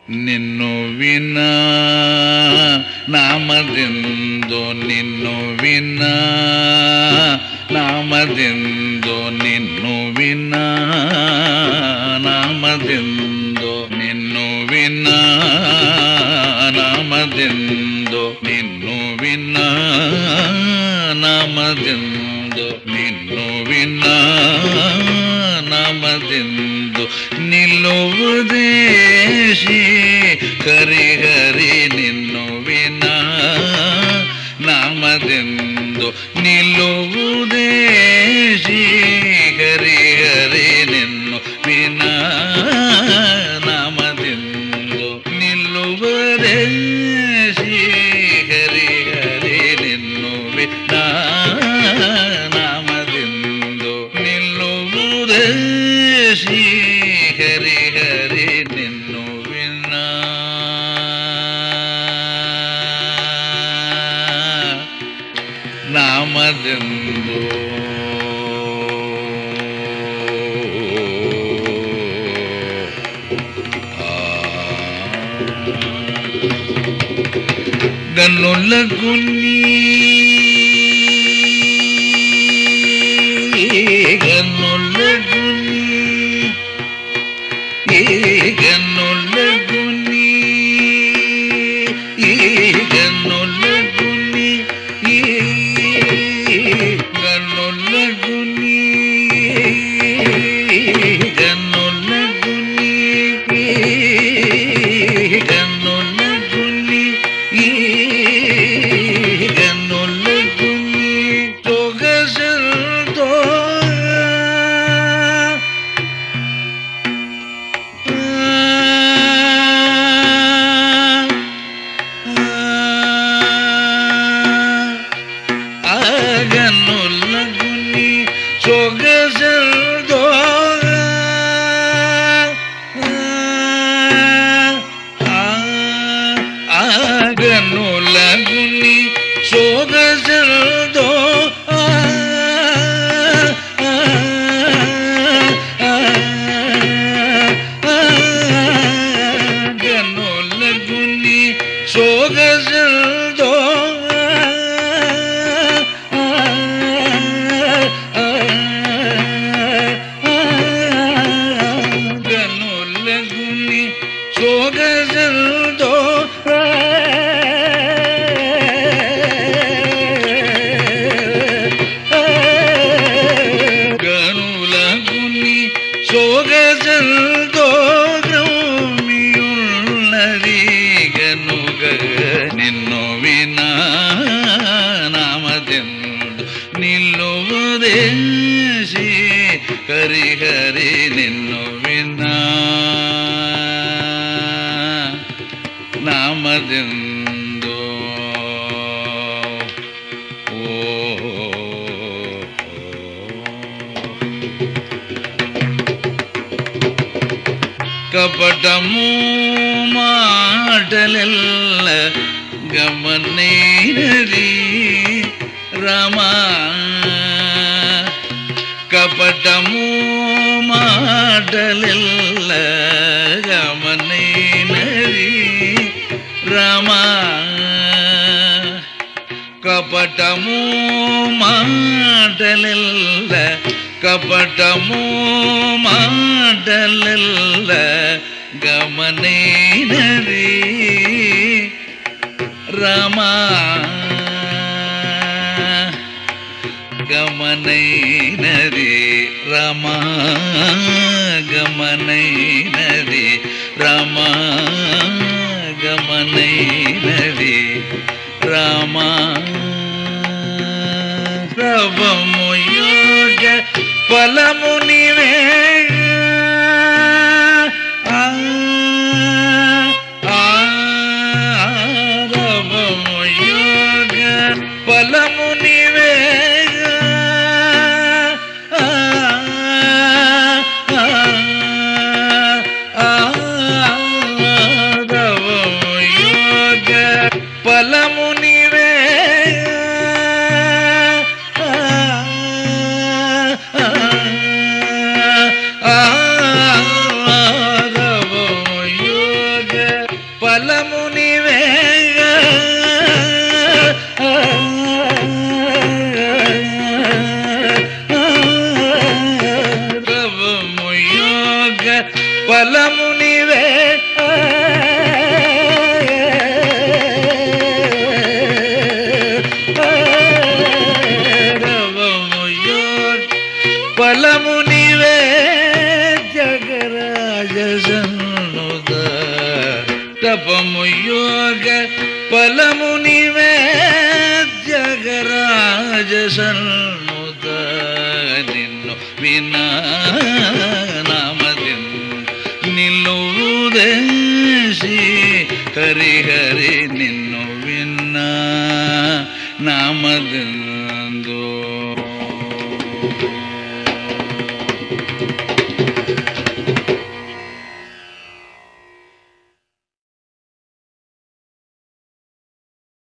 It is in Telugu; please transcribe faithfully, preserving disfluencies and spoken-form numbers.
ನಿನ್ನು ವಿನಾ ನಾಮದಿಂದು ನಿನ್ನು ವಿನಾ ನಾಮದಿಂದು ನಿನ್ನು ವಿನಾ ನಾಮದಿಂದು ನಿನ್ನು ವಿನಾ ನಾಮದಿಂದು ನಿನ್ನು ವಿನಾ ನಾಮದಿಂದು ನಿನ್ನು ವಿನಾ ನಾಮದಿಂದು ನಿಲ್ಲುವುದೇ ಶ್ರೀ ಹರಿ ಹರಿ ನಿನ್ನು ವಿನಾ ನಾಮದಿಂದು ನಿಲ್ಲುವುದೇ ಶ್ರೀ ಹರಿ ಹರಿ ನಿನ್ನು ವಿನಾ ನಾಮದಿಂದು ನಿಲ್ಲುವುದೇ ಶ್ರೀ ಹರಿ ಹರಿ ನಿನ್ನು ವಿನಾ ನಾಮದಿಂದು ನಿಲ್ಲುವುದೇ ಶ್ರೀ ಹರಿ ಹರಿ ನಿನ್ನು ವಿನಾ ನಾಮದಿಂದು గన్నులకు నీ గన్నులకు నీ గన్నులకు నీ గన్నులకు నీ గన్నులకు నీ గన్నులకు నీ గన్నులకు నీ గన్నులకు నీ సొగసుతో గన్నులకు నీ సొగసుతో గన్నులకు నీ సొగసుతో గన్నులకు నీ సొగసుతో గన్నులకు నీ సొగసుతో గనులకు నీ సొగసుతో గ్రౌమియున్నది గనుగ నిన్ను వినా నామದಿಂದು నిల్లుವುದೇ శ్రీ హరి హరి నిన్ను వినా నామದಿಂದು ఓ కపటము మాటలెల్ల గమనైనది రమా కపటము మాటలెల్ల గమనైనది రమా కపటము మాటలెల్ల కపటము మాటలెల్ల గమనైనది రమా గమనైనది రమా గమనైనది రమా గమనైనది రమా సర్వము యోగ ఫలము నీవే సర్వము యోగ ఫలము నీవే యోగ ఫలము నీవే ఆ ఫలము నీవే ఫలము నీవే జగరాజ సన్నుత తపము యోగ ఫలము నీవే జగరాజ సన్నుత నిన్ను వినా నామదిన్ నిలువుదేసి హరి హరి నిన్ను విన్నా నామదందు